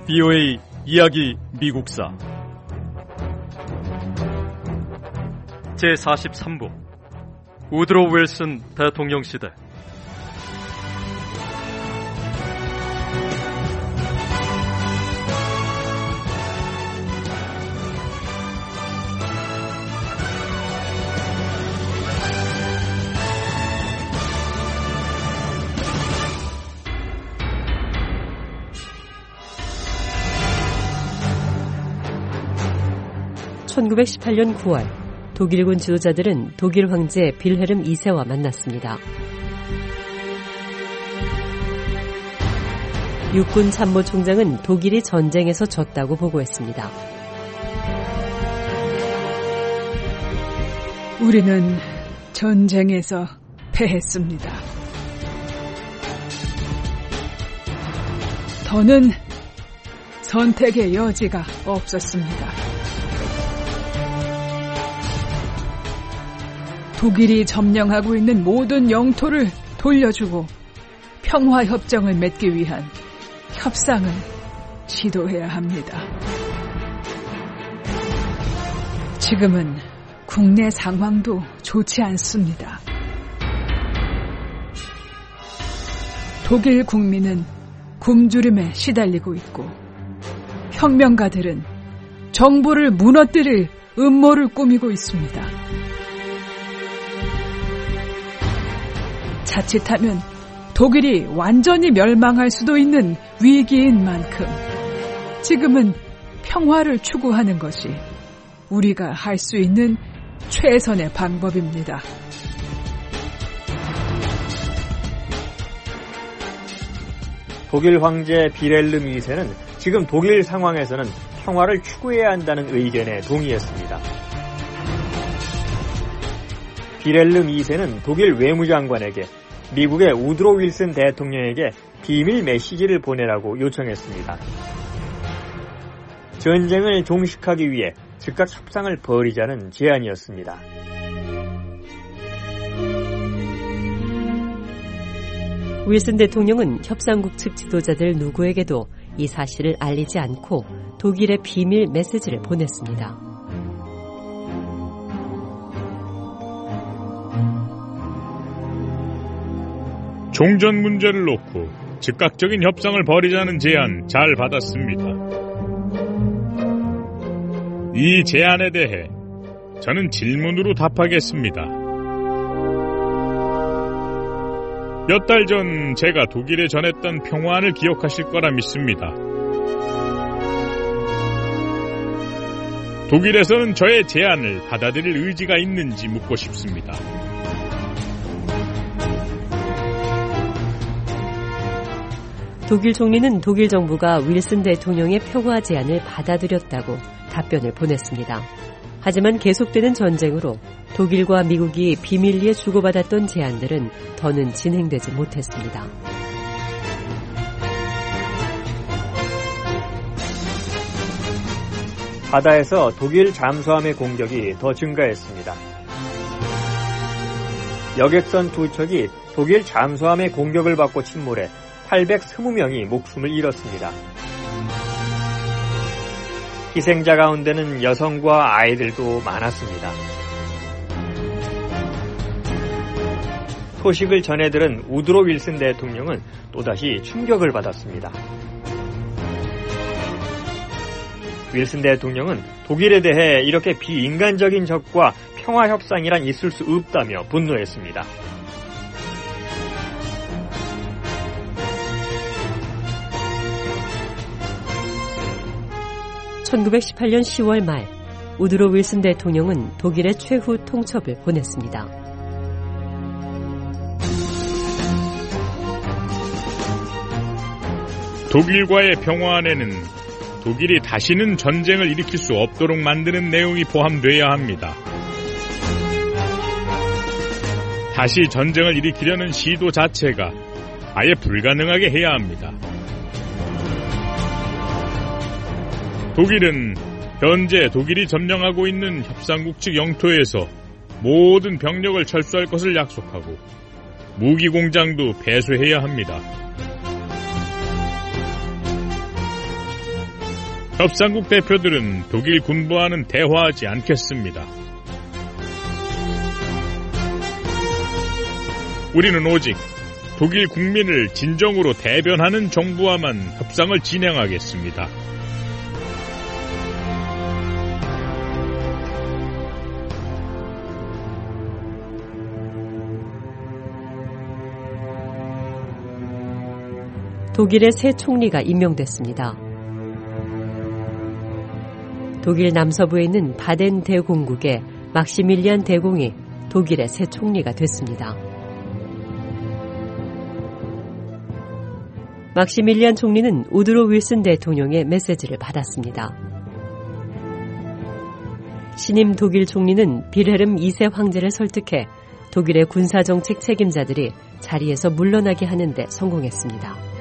BOA 이야기 미국사 제43부 우드로 윌슨 대통령 시대. (1918년 9월) 독일군 지도자들은 독일 황제 빌헤름 2세와 만났습니다. 육군 참모총장은 독일이 전쟁에서 졌다고 보고했습니다. 우리는 전쟁에서 패했습니다. 더는 선택의 여지가 없었습니다. 독일이 점령하고 있는 모든 영토를 돌려주고 평화협정을 맺기 위한 협상을 시도해야 합니다. 지금은 국내 상황도 좋지 않습니다. 독일 국민은 굶주림에 시달리고 있고 혁명가들은 정부를 무너뜨릴 음모를 꾸미고 있습니다. 자칫하면 독일이 완전히 멸망할 수도 있는 위기인 만큼 지금은 평화를 추구하는 것이 우리가 할 수 있는 최선의 방법입니다. 독일 황제 빌헬름 2세는 지금 독일 상황에서는 평화를 추구해야 한다는 의견에 동의했습니다. 빌헬름 2세는 독일 외무장관에게 미국의 우드로 윌슨 대통령에게 비밀 메시지를 보내라고 요청했습니다. 전쟁을 종식하기 위해 즉각 협상을 벌이자는 제안이었습니다. 윌슨 대통령은 협상국 측 지도자들 누구에게도 이 사실을 알리지 않고 독일에 비밀 메시지를 보냈습니다. 종전 문제를 놓고 즉각적인 협상을 벌이자는 제안 잘 받았습니다. 이 제안에 대해 저는 질문으로 답하겠습니다. 몇 달 전 제가 독일에 전했던 평화안을 기억하실 거라 믿습니다. 독일에서는 저의 제안을 받아들일 의지가 있는지 묻고 싶습니다. 독일 총리는 독일 정부가 윌슨 대통령의 평화 제안을 받아들였다고 답변을 보냈습니다. 하지만 계속되는 전쟁으로 독일과 미국이 비밀리에 주고받았던 제안들은 더는 진행되지 못했습니다. 바다에서 독일 잠수함의 공격이 더 증가했습니다. 여객선 2척이 독일 잠수함의 공격을 받고 침몰해 820명이 목숨을 잃었습니다. 희생자 가운데는 여성과 아이들도 많았습니다. 소식을 전해들은 우드로 윌슨 대통령은 또다시 충격을 받았습니다. 윌슨 대통령은 독일에 대해 이렇게 비인간적인 적과 평화협상이란 있을 수 없다며 분노했습니다. (1918년 10월) 말 우드로 윌슨 대통령은 독일의 최후 통첩을 보냈습니다. 독일과의 평화안에는 독일이 다시는 전쟁을 일으킬 수 없도록 만드는 내용이 포함되어야 합니다. 다시 전쟁을 일으키려는 시도 자체가 아예 불가능하게 해야 합니다. 독일은 현재 독일이 점령하고 있는 협상국 측 영토에서 모든 병력을 철수할 것을 약속하고 무기 공장도 폐쇄해야 합니다. 협상국 대표들은 독일 군부와는 대화하지 않겠습니다. 우리는 오직 독일 국민을 진정으로 대변하는 정부와만 협상을 진행하겠습니다. 독일의 새 총리가 임명됐습니다. 독일 남서부에 있는 바덴 대공국의 막시밀리안 대공이 독일의 새 총리가 됐습니다. 막시밀리안 총리는 우드로 윌슨 대통령의 메시지를 받았습니다. 신임 독일 총리는 빌헤름 2세 황제를 설득해 독일의 군사정책 책임자들이 자리에서 물러나게 하는 데 성공했습니다.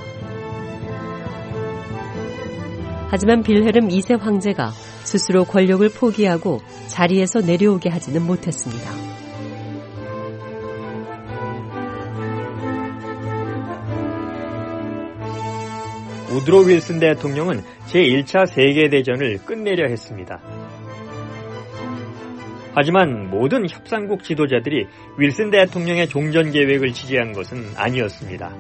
하지만 빌헤름 2세 황제가 스스로 권력을 포기하고 자리에서 내려오게 하지는 못했습니다. 우드로 윌슨 대통령은 제1차 세계대전을 끝내려 했습니다. 하지만 모든 협상국 지도자들이 윌슨 대통령의 종전 계획을 지지한 것은 아니었습니다.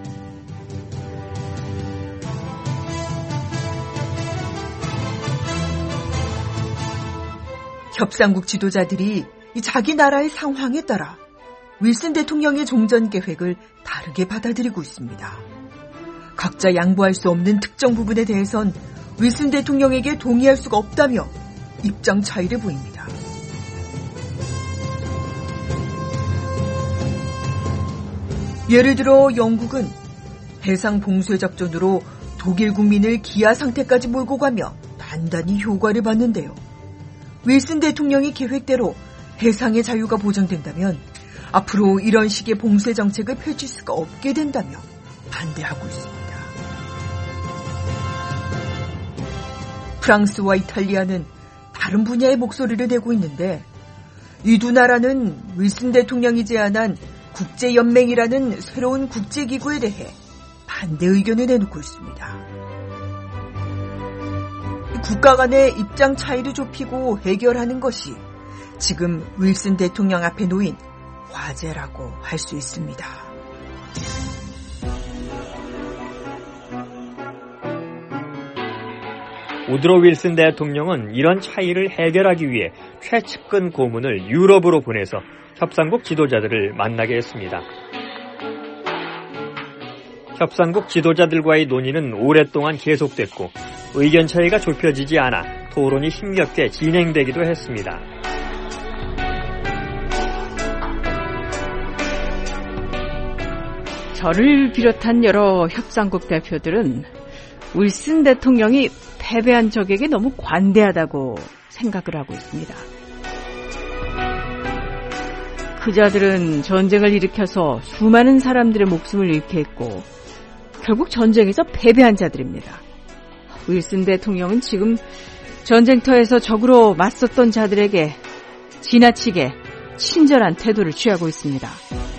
협상국 지도자들이 자기 나라의 상황에 따라 윌슨 대통령의 종전 계획을 다르게 받아들이고 있습니다. 각자 양보할 수 없는 특정 부분에 대해선 윌슨 대통령에게 동의할 수가 없다며 입장 차이를 보입니다. 예를 들어 영국은 해상 봉쇄 작전으로 독일 국민을 기아 상태까지 몰고 가며 단단히 효과를 봤는데요. 윌슨 대통령의 계획대로 해상의 자유가 보장된다면 앞으로 이런 식의 봉쇄 정책을 펼칠 수가 없게 된다며 반대하고 있습니다. 프랑스와 이탈리아는 다른 분야의 목소리를 내고 있는데 이 두 나라는 윌슨 대통령이 제안한 국제연맹이라는 새로운 국제기구에 대해 반대 의견을 내놓고 있습니다. 국가 간의 입장 차이를 좁히고 해결하는 것이 지금 윌슨 대통령 앞에 놓인 과제라고 할 수 있습니다. 우드로 윌슨 대통령은 이런 차이를 해결하기 위해 최측근 고문을 유럽으로 보내서 협상국 지도자들을 만나게 했습니다. 협상국 지도자들과의 논의는 오랫동안 계속됐고 의견 차이가 좁혀지지 않아 토론이 힘겹게 진행되기도 했습니다. 저를 비롯한 여러 협상국 대표들은 윌슨 대통령이 패배한 적에게 너무 관대하다고 생각을 하고 있습니다. 그자들은 전쟁을 일으켜서 수많은 사람들의 목숨을 잃게 했고 결국 전쟁에서 패배한 자들입니다. 윌슨 대통령은 지금 전쟁터에서 적으로 맞섰던 자들에게 지나치게 친절한 태도를 취하고 있습니다.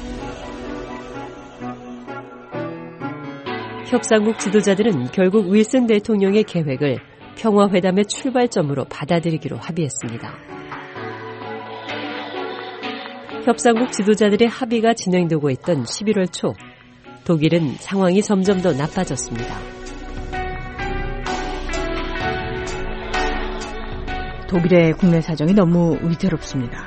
협상국 지도자들은 결국 윌슨 대통령의 계획을 평화회담의 출발점으로 받아들이기로 합의했습니다. 협상국 지도자들의 합의가 진행되고 있던 11월 초, 독일은 상황이 점점 더 나빠졌습니다. 독일의 국내 사정이 너무 위태롭습니다.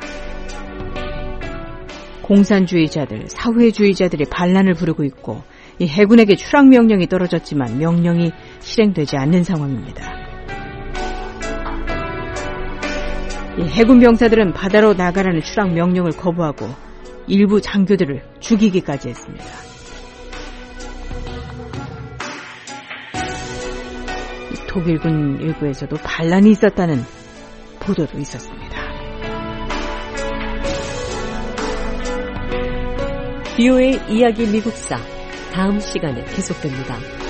공산주의자들, 사회주의자들이 반란을 부르고 있고 이 해군에게 추락 명령이 떨어졌지만 명령이 실행되지 않는 상황입니다. 이 해군 병사들은 바다로 나가라는 추락 명령을 거부하고 일부 장교들을 죽이기까지 했습니다. 독일군 일부에서도 반란이 있었다는 보도도 있었습니다. BOA 이야기 미국사 다음 시간에 계속됩니다.